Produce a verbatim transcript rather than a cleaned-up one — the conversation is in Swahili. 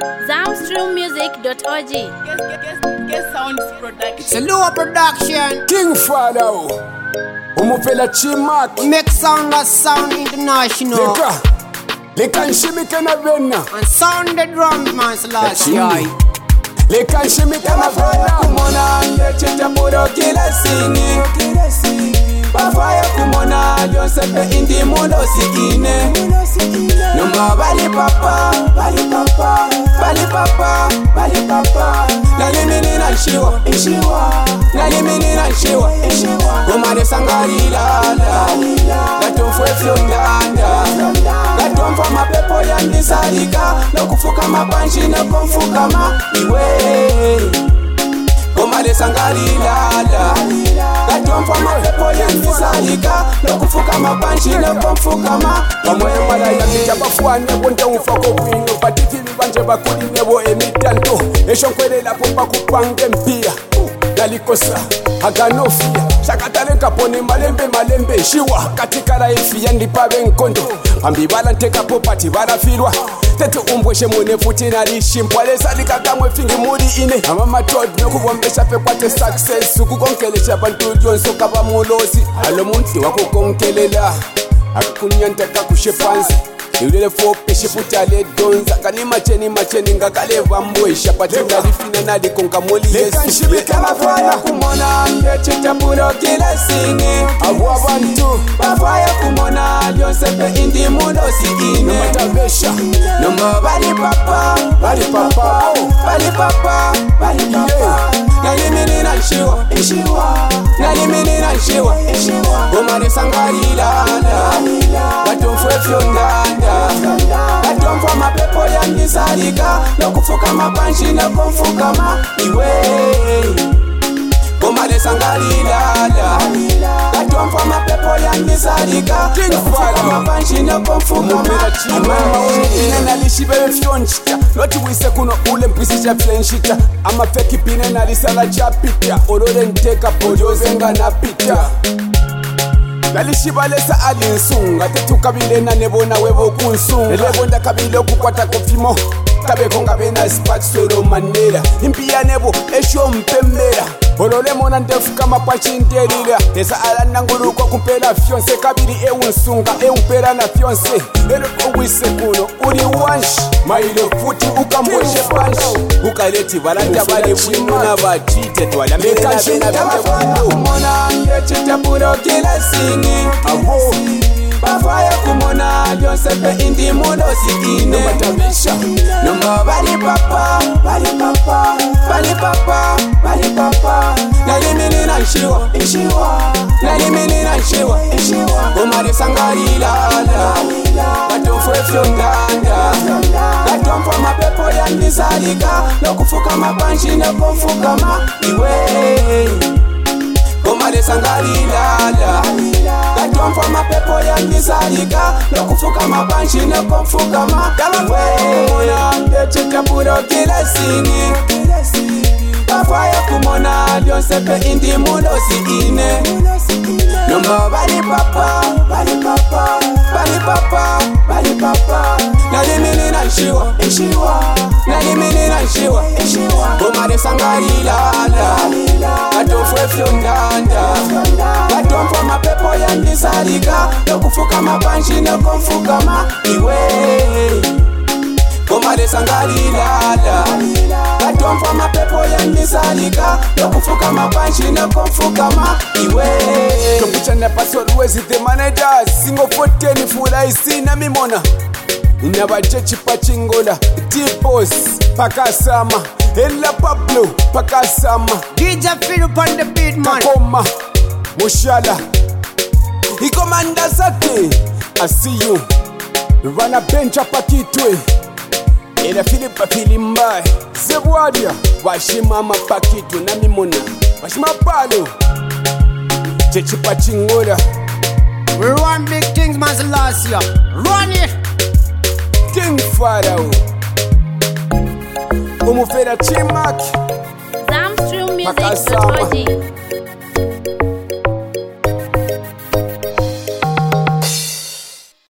zamstream music dot org. Guess, guess, guess sounds production. It's a lower production. King Father, umupela Chimak, Make sound as sound international. leka, leka nshimika na vena, And sound the drums, man, last Chini. year. leka nshimika na vena. kumona ngecheta puro kila singi bafaya kumona lyonsepe indi mulo sikine noma bali papa bali papa bali papa bali papa nalimini na nshiwa nalimini na nshiwa kumane sangalilala gatomfwe fyondanda gatomfwa mapepo yandisalika nokufuka mapanshi nokomfukama iwe kumale sangalilala gatomfwa mapepo yandisalika nokufuka mapanshi nokomfukama Pamwemala yakija bafwane bonde umfako kwino Patifili banje bakuli nebo emitanto Esho nkwelela pupa kupange mpia Nalikosa aganofia Shakatale kapone malembe malembe Shiwa katika raifi yandipabe nkondo Pambi bala nteka popati bala filwa Tetu umbweshe mune futi narishi Mpwale salika kamwe fingi muri ine Amama tod nokubombesha pekwate success Ukukonkelesha bantu jonso kaba mulosi Alo munti wakukonkelela akukunyanta kakushe pansi iulele fope shiputale donza kani macheni macheni ngakale vambwesha patinga lifina nali konka moli yesu nshibika bafaya kumona ngecheta puro kila singi abo abantu bafaya kumona lyonsepe indi mulo sikine matabesha noma bali papa bali papa bali papa bali papa nalimini na nshiwa nalimini na nshiwa kumane sangalilala gatomfwe fyondanda gatomfwa mapepo yandisalika nokufuka mapanshi nokomfukama iwe kumane sangalilala gatomfwa mapepo yandisalika nokufuka mapanshi nokomfukama Ine nalishibebe fyonchita Loti wise kuno ule mpwisisha flenshita Ama feki pine nalisala chapita Olole nteka pojoze nga napita Nalishibalesa alinsunga Tetukabile na nebona webo kunsunga Elebonda kabile okukwata kofimo Kabeko ngabena spat solo manera Impia nebo esho mpembera Olole mona ndefuka mapachi nterira Tesa ala nanguluko kumpela fionse Kabili eunsunga eumpera na fionse Elo uwise kuno uli wanshi Mailo futi ukamboshe panshi Ukaleti valanja vale wino na vachite Twala mbele na vena vene kumona ngecheta puro kila singi Abo bafaya kumona lyonsepe indi mulo sikine matabesha noma bali papa bali papa bali papa bali papa nalimini na nshiwa nalimini na nshiwa kumane sangalilala gatomfwe fyondanda gatomfwa mapepo yandisalika nokufuka mapanshi nokomfukama iwe kumane sangalilala gatomfwa mapepo yandisalika nokufuka mapanshi nokomfukama iwe ngecheta puro kila singi bafaya kumona lyonsepe indi mulo sikine noma bali papa bali papa bali papa bali papa nalimini na nshiwa nalimini na nshiwa kumane sangalilala gatomfwe fyondanda gatomfwa mapepo yandisalika nokufuka mapanshi nokomfukama iwe kumane sangalilala gatomfwa mapepo yandisalika nokufuka mapanshi nokomfukama iwe Tombuchana password wezi the managers Single fourteen fula isina mimona Inabachechi pachingola T-Boss Pakasama Ella Pablo Pakasama D J Philip on the beat, man. Kakoma Mushala Ikomanda zake I see you Rana bencha pakitwe Ela Philipa Filimbai Zebwadia Washimama pakitwe na mimona Washima palo Chechi pachingola We run big things, man, last year. Run it. King Pharaoh Umufera Chimak zamstream music dot Pakasama org.